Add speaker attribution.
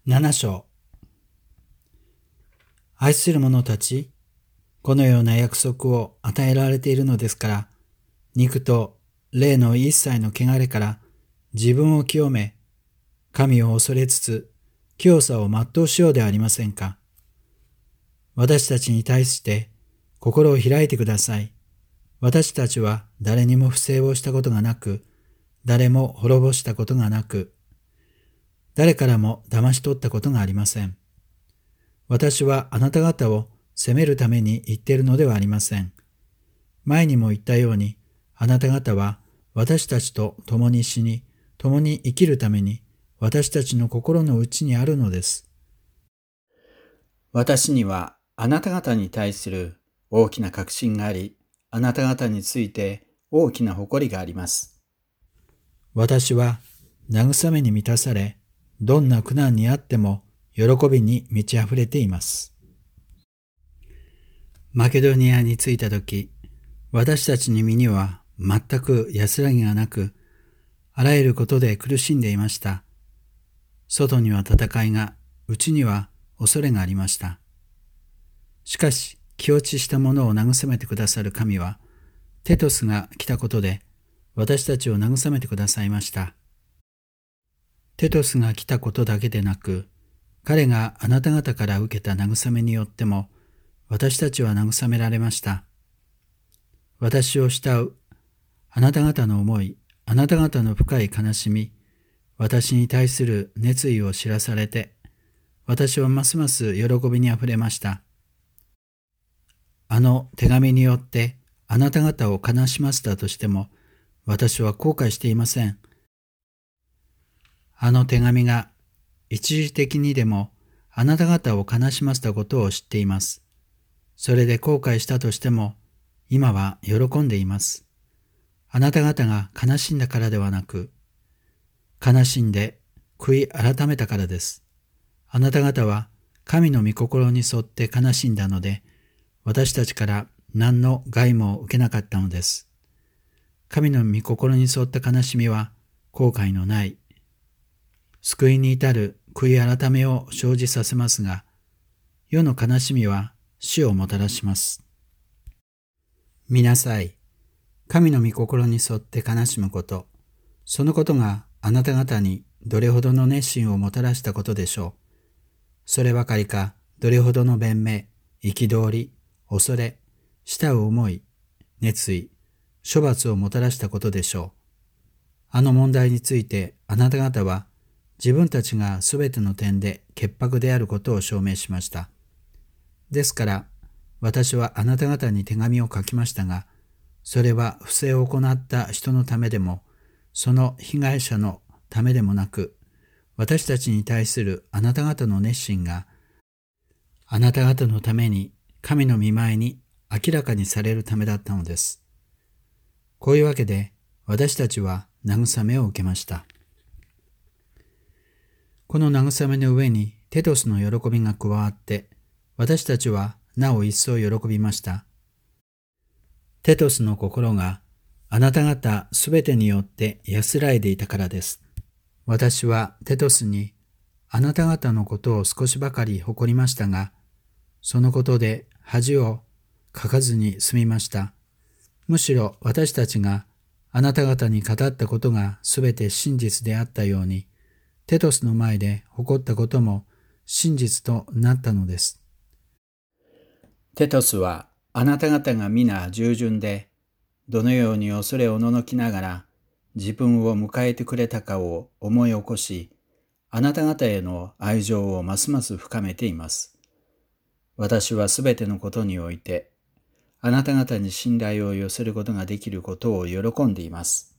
Speaker 1: 7章。愛する者たち、このような約束を与えられているのですから、肉と霊の一切の汚れから自分を清め、神を恐れつつ、清さを全うしようではありませんか。私たちに対して心を開いてください。私たちは誰にも不正をしたことがなく、誰も滅ぼしたことがなく、誰からも騙し取ったことがありません。私はあなた方を責めるために言っているのではありません。前にも言ったように、あなた方は私たちと共に死に、共に生きるために私たちの心の内にあるのです。私にはあなた方に対する大きな確信があり、あなた方について大きな誇りがあります。私は慰めに満たされ、どんな苦難にあっても喜びに満ち溢れています。マケドニアに着いたとき、私たちの身には全く安らぎがなく、あらゆることで苦しんでいました。外には戦いが、内には恐れがありました。しかし、気落ちしたものを慰めてくださる神は、テトスが来たことで、私たちを慰めてくださいました。テトスが来たことだけでなく、彼があなた方から受けた慰めによっても、私たちは慰められました。私を慕う、あなた方の思い、あなた方の深い悲しみ、私に対する熱意を知らされて、私はますます喜びにあふれました。あの手紙によってあなた方を悲しませたとしても、私は後悔していません。あの手紙が一時的にでもあなた方を悲しませたことを知っています。それで後悔したとしても、今は喜んでいます。あなた方が悲しんだからではなく、悲しんで悔い改めたからです。あなた方は神の御心に沿って悲しんだので、私たちから何の害も受けなかったのです。神の御心に沿った悲しみは後悔のない、救いに至る悔い改めを生じさせますが、世の悲しみは死をもたらします。見なさい。神の御心に沿って悲しむこと、そのことがあなた方にどれほどの熱心をもたらしたことでしょう。そればかりか、どれほどの弁明、憤り、恐れ、慕う思い、熱意、処罰をもたらしたことでしょう。あの問題についてあなた方は自分たちがすべての点で潔白であることを証明しました。ですから、私はあなた方に手紙を書きましたが、それは不正を行った人のためでも、その被害者のためでもなく、私たちに対するあなた方の熱心が、あなた方のために神の御前に明らかにされるためだったのです。こういうわけで、私たちは慰めを受けました。この慰めの上にテトスの喜びが加わって、私たちはなお一層喜びました。テトスの心があなた方すべてによって安らいでいたからです。私はテトスにあなた方のことを少しばかり誇りましたが、そのことで恥をかかずに済みました。むしろ私たちがあなた方に語ったことがすべて真実であったように、テトスの前で誇ったことも真実となったのです。テトスはあなた方が皆従順で、どのように恐れおののきながら自分を迎えてくれたかを思い起こし、あなた方への愛情をますます深めています。私はすべてのことにおいて、あなた方に信頼を寄せることができることを喜んでいます。